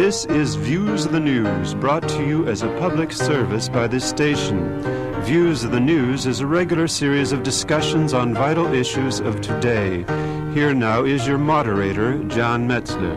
This is Views of the News, brought to you as a public service by this station. Views of the News is a regular series of discussions on vital issues of today. Here now is your moderator, John Metzler.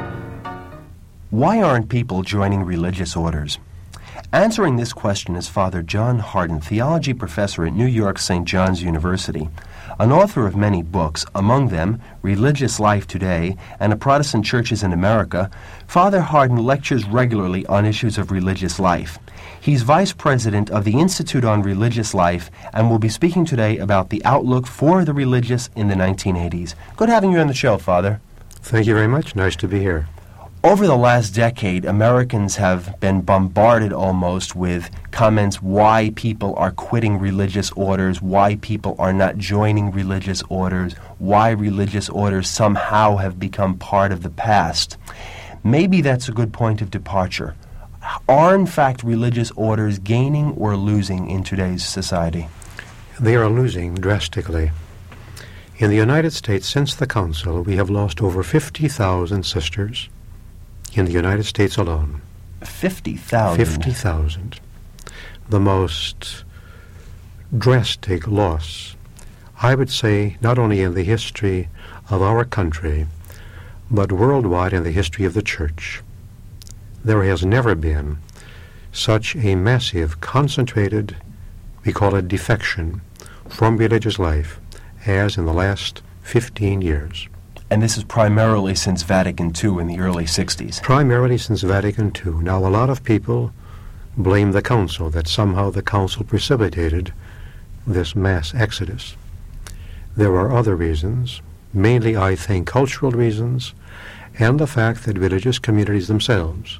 Why aren't people joining religious orders? Answering this question is Father John Hardin, theology professor at New York St. John's University. An author of many books, among them Religious Life Today and A Protestant Churches in America, Father Hardin lectures regularly on issues of religious life. He's vice president of the Institute on Religious Life and will be speaking today about the outlook for the religious in the 1980s. Good having you on the show, Father. Thank you very much. Nice to be here. Over the last decade, Americans have been bombarded almost with comments why people are quitting religious orders, why people are not joining religious orders, why religious orders somehow have become part of the past. Maybe that's a good point of departure. Are, in fact, religious orders gaining or losing in today's society? They are losing drastically. In the United States, since the Council, we have lost over 50,000 sisters. In the United States alone. 50,000? 50,000. The most drastic loss, I would say, not only in the history of our country, but worldwide in the history of the Church. There has never been such a massive, concentrated, we call it defection, from religious life as in the last 15 years. And this is primarily since Vatican II in the early 60s. Primarily since Vatican II. Now, a lot of people blame the Council, that somehow the Council precipitated this mass exodus. There are other reasons, mainly, I think, cultural reasons, and the fact that religious communities themselves,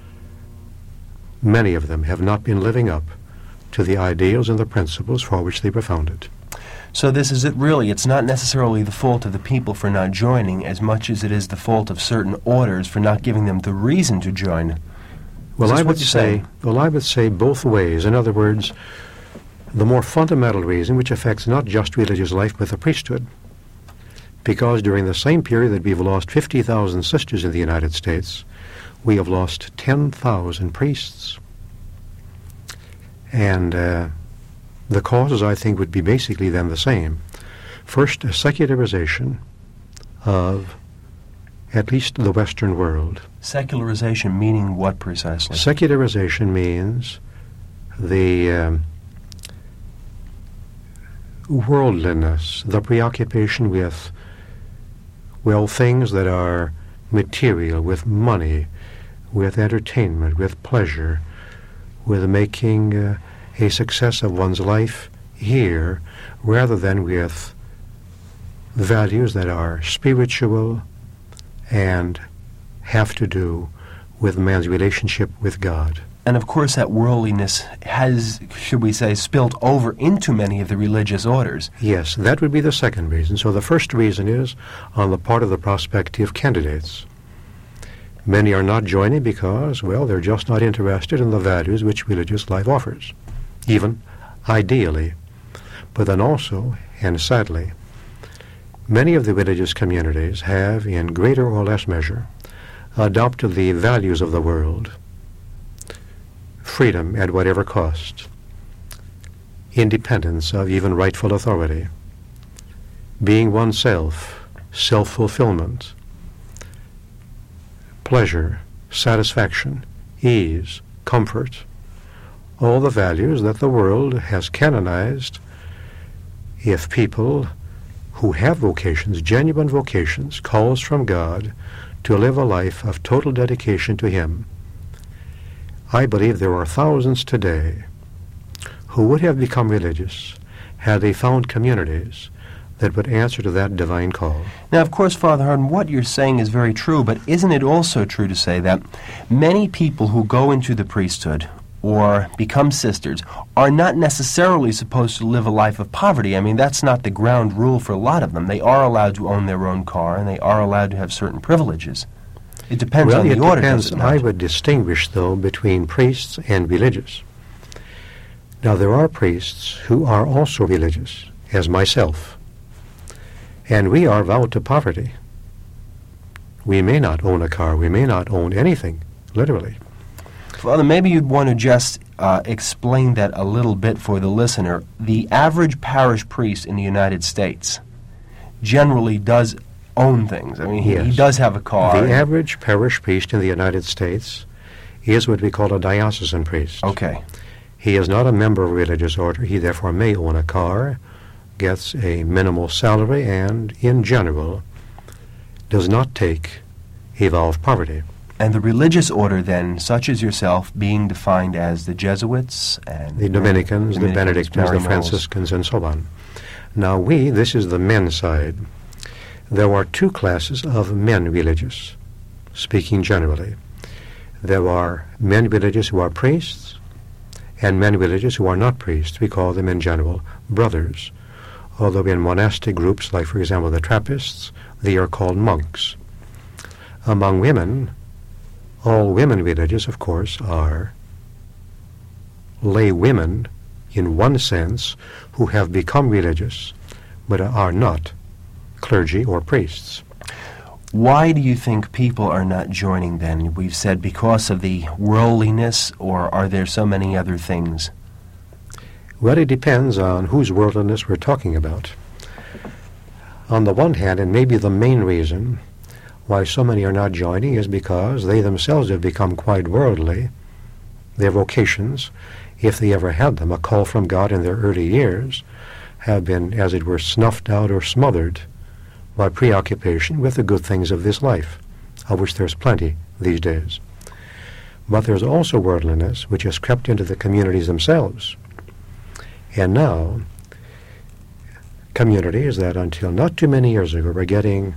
many of them, have not been living up to the ideals and the principles for which they were founded. So this is it really. It's not necessarily the fault of the people for not joining as much as it is the fault of certain orders for not giving them the reason to join. Well, I would say both ways. In other words, the more fundamental reason, which affects not just religious life but the priesthood, because during the same period that we've lost 50,000 sisters in the United States, we have lost 10,000 priests. And the causes, I think, would be basically then the same. First, a secularization of at least the Western world. Secularization meaning what precisely? Secularization means the worldliness, the preoccupation with, well, things that are material, with money, with entertainment, with pleasure, with making a success of one's life here, rather than with values that are spiritual and have to do with man's relationship with God. And of course that worldliness has, should we say, spilt over into many of the religious orders. Yes, that would be the second reason. So the first reason is on the part of the prospective candidates. Many are not joining because, well, they're just not interested in the values which religious life offers, even ideally. But then also, and sadly, many of the religious communities have, in greater or less measure, adopted the values of the world: freedom at whatever cost, independence of even rightful authority, being oneself, self-fulfillment, pleasure, satisfaction, ease, comfort, all the values that the world has canonized if people who have vocations, genuine vocations, calls from God to live a life of total dedication to Him. I believe there are thousands today who would have become religious had they found communities that would answer to that divine call. Now, of course, Father Hardin, what you're saying is very true, but isn't it also true to say that many people who go into the priesthood or become sisters are not necessarily supposed to live a life of poverty? I mean, that's not the ground rule for a lot of them. They are allowed to own their own car, and they are allowed to have certain privileges. It depends on the order. Well, it depends. I would distinguish, though, between priests and religious. Now, there are priests who are also religious, as myself, and we are vowed to poverty. We may not own a car, we may not own anything literally. Father, maybe you'd want to just explain that a little bit for the listener. The average parish priest in the United States generally does own things. I mean, he does have a car. The average parish priest in the United States is what we call a diocesan priest. Okay. He is not a member of a religious order. He therefore may own a car, gets a minimal salary, and, in general, does not take a vow of poverty. And the religious order, then, such as yourself, being defined as the Jesuits and the Dominicans, the Benedictines, the Franciscans, and so on. Now this is the men's side. There are two classes of men religious, speaking generally. There are men religious who are priests, and men religious who are not priests. We call them in general brothers, although in monastic groups, like for example the Trappists, they are called monks. Among women, all women religious, of course, are lay women in one sense who have become religious but are not clergy or priests. Why do you think people are not joining then? We've said because of the worldliness, or are there so many other things? Well, it depends on whose worldliness we're talking about. On the one hand, and maybe the main reason why so many are not joining is because they themselves have become quite worldly. Their vocations, if they ever had them, a call from God in their early years, have been, as it were, snuffed out or smothered by preoccupation with the good things of this life, of which there's plenty these days. But there's also worldliness which has crept into the communities themselves. And now, communities that until not too many years ago were getting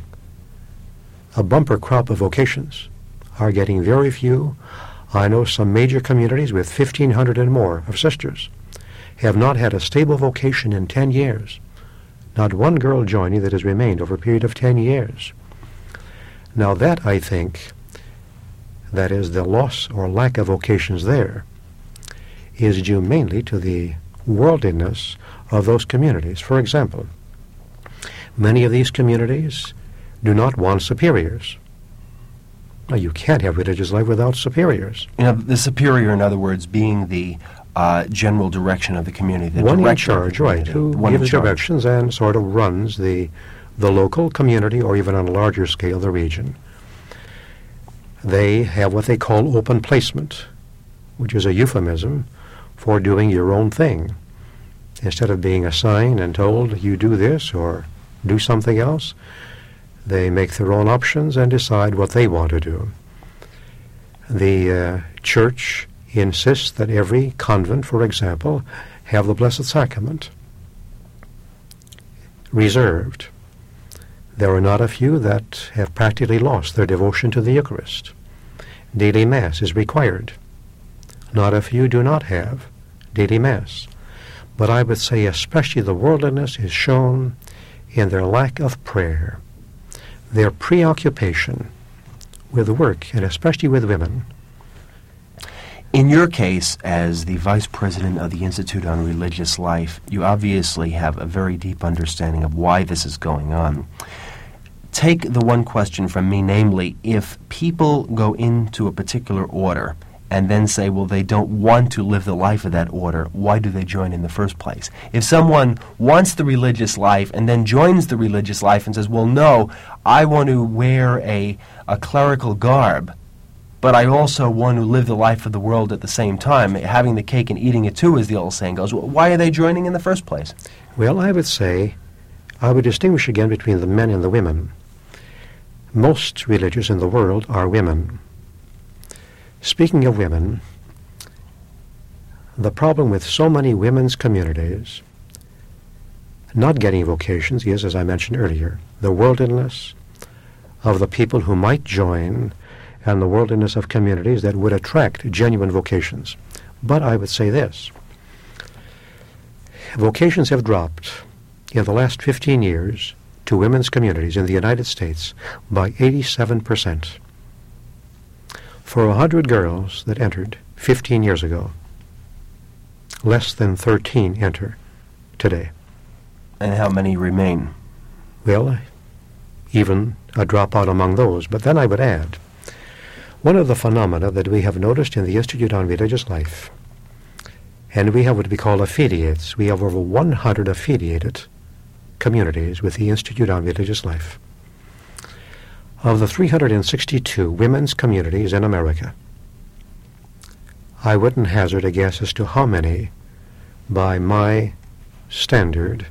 a bumper crop of vocations are getting very few. I know some major communities with 1,500 and more of sisters have not had a stable vocation in 10 years. Not one girl joining that has remained over a period of 10 years. Now that, I think, that is the loss or lack of vocations there, is due mainly to the worldliness of those communities. For example, many of these communities do not want superiors. Now, you can't have religious life without superiors. You know, the superior, in other words, being the general direction of the community. The one in charge, right, who gives directions and sort of runs the local community, or even on a larger scale, the region. They have what they call open placement, which is a euphemism for doing your own thing. Instead of being assigned and told you do this or do something else, they make their own options and decide what they want to do. The church insists that every convent, for example, have the Blessed Sacrament reserved. There are not a few that have practically lost their devotion to the Eucharist. Daily Mass is required. Not a few do not have daily Mass. But I would say especially the worldliness is shown in their lack of prayer, their preoccupation with work, and especially with women. In your case, as the Vice President of the Institute on Religious Life, you obviously have a very deep understanding of why this is going on. Take the one question from me, namely, if people go into a particular order and then say, well, they don't want to live the life of that order, why do they join in the first place? If someone wants the religious life and then joins the religious life and says, well, no, I want to wear a clerical garb, but I also want to live the life of the world at the same time, having the cake and eating it too, as the old saying goes, why are they joining in the first place? Well, I would distinguish again between the men and the women. Most religious in the world are women. Speaking of women, the problem with so many women's communities not getting vocations is, as I mentioned earlier, the worldliness of the people who might join and the worldliness of communities that would attract genuine vocations. But I would say this. Vocations have dropped in the last 15 years to women's communities in the United States by 87%. For 100 girls that entered 15 years ago, less than 13 enter today. And how many remain? Well, even a dropout among those. But then I would add, One of the phenomena that we have noticed in the Institute on Religious Life, and we have what we call affiliates. We have over 100 affiliated communities with the Institute on Religious Life. Of the 362 women's communities in America, I wouldn't hazard a guess as to how many, by my standard,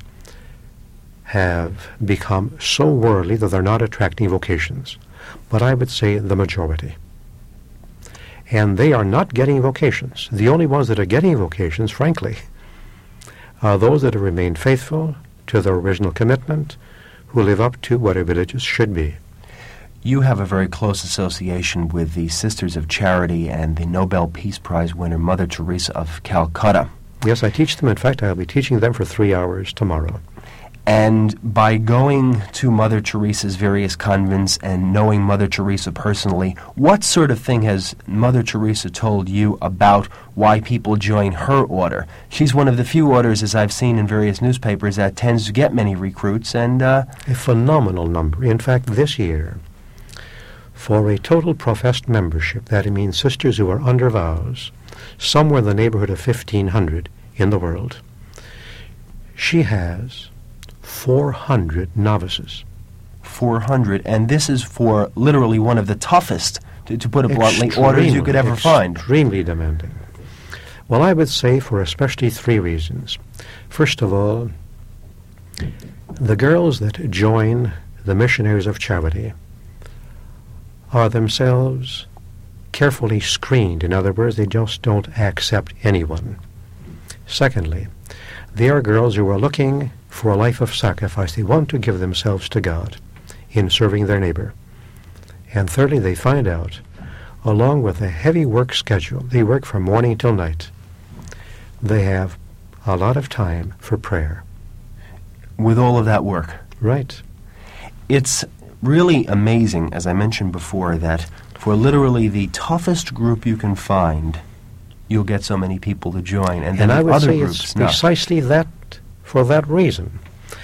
have become so worldly that they're not attracting vocations. But I would say the majority. And they are not getting vocations. The only ones that are getting vocations, frankly, are those that have remained faithful to their original commitment, who live up to what a religious should be. You have a very close association with the Sisters of Charity and the Nobel Peace Prize winner Mother Teresa of Calcutta. Yes, I teach them. In fact, I'll be teaching them for 3 hours tomorrow. And by going to Mother Teresa's various convents and knowing Mother Teresa personally, what sort of thing has Mother Teresa told you about why people join her order? She's one of the few orders, as I've seen in various newspapers, that tends to get many recruits. And a phenomenal number. In fact, this year, for a total professed membership, that means sisters who are under vows, somewhere in the neighborhood of 1,500 in the world, she has 400 novices. 400, and this is for literally one of the toughest, to put it bluntly, orders you could ever find. Extremely demanding. Well, I would say for especially 3 reasons. First of all, the girls that join the Missionaries of Charity are themselves carefully screened. In other words, they just don't accept anyone. Secondly, they are girls who are looking for a life of sacrifice. They want to give themselves to God in serving their neighbor. And thirdly, they find out, along with a heavy work schedule, they work from morning till night, they have a lot of time for prayer. With all of that work. Right. It's really amazing, as I mentioned before, that for literally the toughest group you can find, you'll get so many people to join. And then I would other say groups, it's precisely that, for that reason.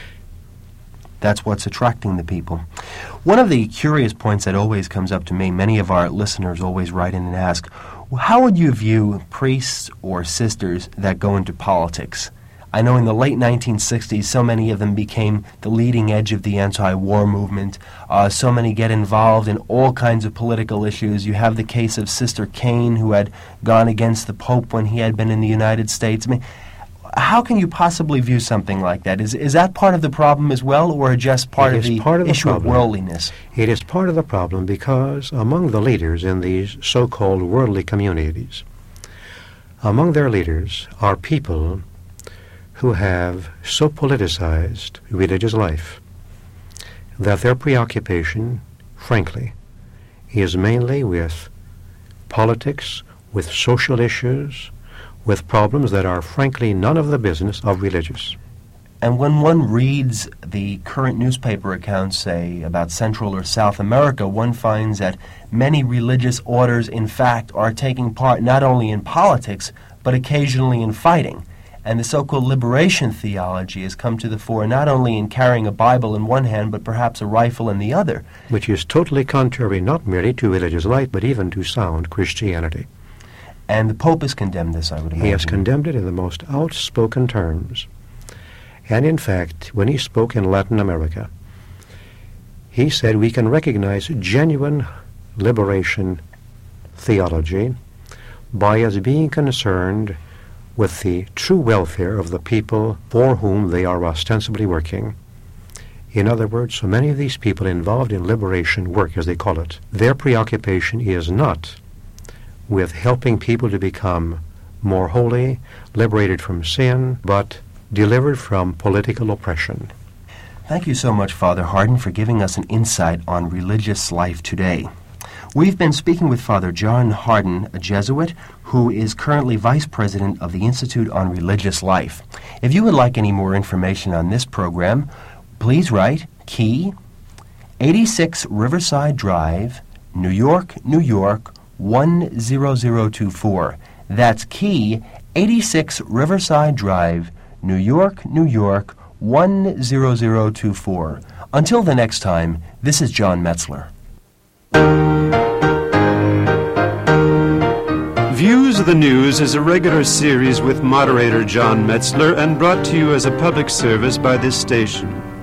That's what's attracting the people. One of the curious points that always comes up to me, many of our listeners always write in and ask, how would you view priests or sisters that go into politics? I know in the late 1960s, so many of them became the leading edge of the anti-war movement. So many get involved in all kinds of political issues. You have the case of Sister Kane, who had gone against the Pope when he had been in the United States. I mean, how can you possibly view something like that? Is that part of the problem as well, or just part of the issue of worldliness? It is part of the problem because among the leaders in these so-called worldly communities, among their leaders are people who have so politicized religious life that their preoccupation, frankly, is mainly with politics, with social issues, with problems that are frankly none of the business of religious. And when one reads the current newspaper accounts, say, about Central or South America, one finds that many religious orders, in fact, are taking part not only in politics, but occasionally in fighting. And the so-called liberation theology has come to the fore not only in carrying a Bible in one hand, but perhaps a rifle in the other. Which is totally contrary not merely to religious life, but even to sound Christianity. And the Pope has condemned this, I would imagine. He has condemned it in the most outspoken terms. And in fact, when he spoke in Latin America, he said we can recognize genuine liberation theology by us being concerned with the true welfare of the people for whom they are ostensibly working. In other words, so many of these people involved in liberation work, as they call it, their preoccupation is not with helping people to become more holy, liberated from sin, but delivered from political oppression. Thank you so much, Father Hardin, for giving us an insight on religious life today. We've been speaking with Father John Hardin, a Jesuit, who is currently Vice President of the Institute on Religious Life. If you would like any more information on this program, please write Key, 86 Riverside Drive, New York, New York, 10024. That's Key, 86 Riverside Drive, New York, New York, 10024. Until the next time, this is John Metzler. Views of the News is a regular series with moderator John Metzler and brought to you as a public service by this station.